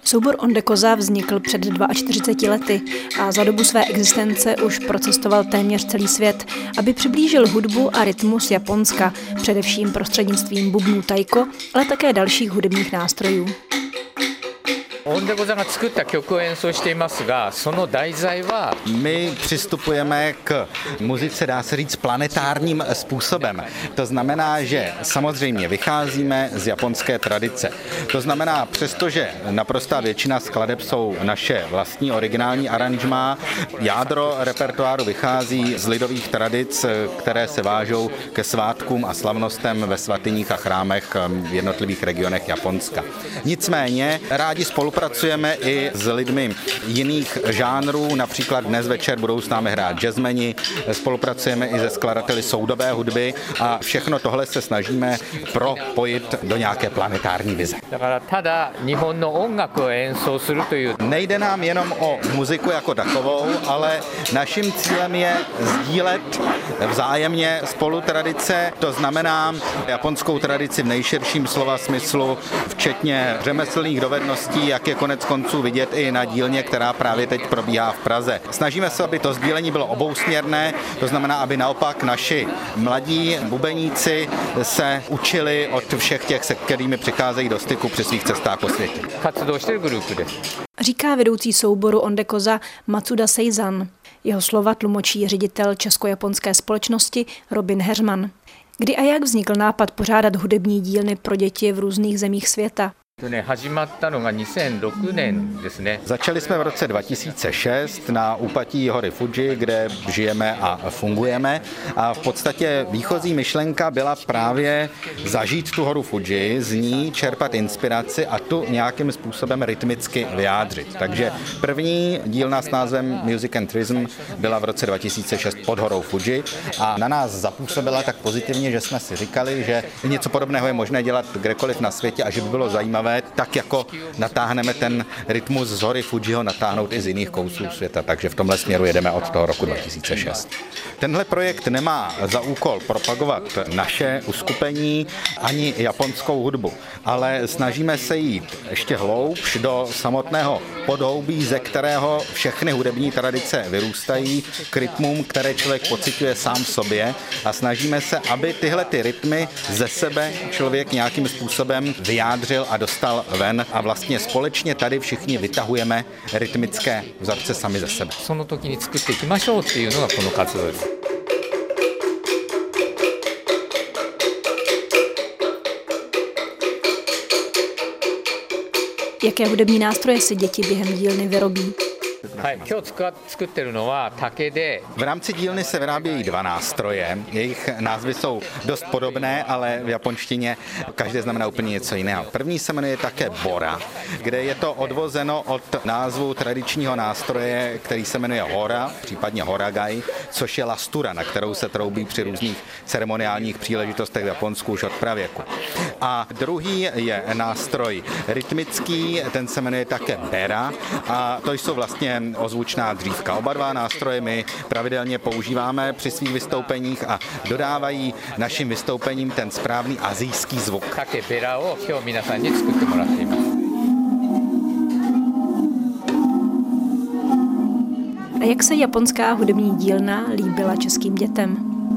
Soubor Ondekoza vznikl před 42 lety a za dobu své existence už procestoval téměř celý svět, aby přiblížil hudbu a rytmus Japonska, především prostřednictvím bubnů taiko, ale také dalších hudebních nástrojů. My přistupujeme k muzice, dá se říct, planetárním způsobem. To znamená, že samozřejmě vycházíme z japonské tradice. To znamená, přestože naprostá většina skladeb jsou naše vlastní originální aranžmá, jádro repertoáru vychází z lidových tradic, které se vážou ke svátkům a slavnostem ve svatyních a chrámech v jednotlivých regionech Japonska. Nicméně rádi spolupracujeme i s lidmi jiných žánrů, například dnes večer budou s námi hrát jazzmeni, spolupracujeme i se skladateli soudobé hudby a všechno tohle se snažíme propojit do nějaké planetární vize. Nejde nám jenom o muziku jako takovou, ale naším cílem je sdílet vzájemně spolu tradice, to znamená japonskou tradici v nejširším slova smyslu, včetně řemeslných dovedností, jak je konec konců vidět i na dílně, která právě teď probíhá v Praze. Snažíme se, aby to sdílení bylo obousměrné, to znamená, aby naopak naši mladí bubeníci se učili od všech těch, se kterými přicházejí do styku při svých cestách po světě. Říká vedoucí souboru Ondekoza Matsuda Seizan. Jeho slova tlumočí ředitel česko-japonské společnosti Robin Heřman. Kdy a jak vznikl nápad pořádat hudební dílny pro děti v různých zemích světa? Začali jsme v roce 2006 na úpatí hory Fuji, kde žijeme a fungujeme. A v podstatě výchozí myšlenka byla právě zažít tu horu Fuji, z ní čerpat inspiraci a tu nějakým způsobem rytmicky vyjádřit. Takže první dílna s názvem Music and Tourism byla v roce 2006 pod horou Fuji a na nás zapůsobila tak pozitivně, že jsme si říkali, že něco podobného je možné dělat kdekoliv na světě a že by bylo zajímavé, tak jako natáhneme ten rytmus z hory Fujiho, natáhnout i z jiných kousů světa. Takže v tomhle směru jedeme od toho roku 2006. Tenhle projekt nemá za úkol propagovat naše uskupení ani japonskou hudbu, ale snažíme se jít ještě hloubš do samotného podhoubí, ze kterého všechny hudební tradice vyrůstají, k rytmům, které člověk pociťuje sám v sobě a snažíme se, aby tyhle ty rytmy ze sebe člověk nějakým způsobem vyjádřil a dostal ven a vlastně společně tady všichni vytahujeme rytmické vzorce sami ze sebe. Jaké hudební nástroje si děti během dílny vyrobí? V rámci dílny se vyrábějí 2 nástroje. Jejich názvy jsou dost podobné, ale v japonštině každé znamená úplně něco jiného. První se jmenuje také bora, kde je to odvozeno od názvu tradičního nástroje, který se jmenuje hora, případně horagai, což je lastura, na kterou se troubí při různých ceremoniálních příležitostech v Japonsku už od pravěku. A druhý je nástroj rytmický, ten se jmenuje také bera a to jsou vlastně ozvučná dřívka. Oba 2 nástroje my pravidelně používáme při svých vystoupeních a dodávají našim vystoupením ten správný asijský zvuk. A jak se japonská hudební dílna líbila českým dětem?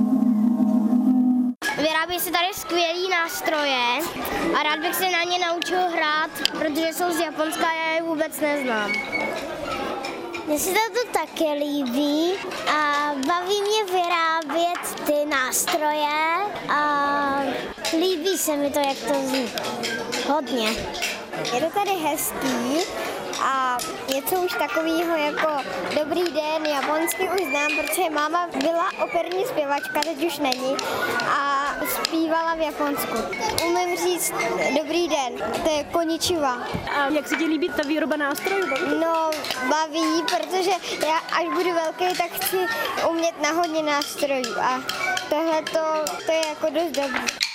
Vyrábí se tady skvělý nástroje a rád bych se na ně naučil hrát, protože jsou z Japonska a já je vůbec neznám. Mně se to také líbí a baví mě vyrábět ty nástroje a líbí se mi to, jak to zní. Hodně. Je to tady hezký a něco už takového jako dobrý den, japonsky už znám, protože máma byla operní zpěvačka, teď už není a zpívala v Japonsku. Umím říct dobrý den, to je konnichiwa. A jak se ti líbí ta výroba nástrojů? No, baví, protože já až budu velký, tak chci umět na hodně nástrojů a tohle to je jako dost dobrý.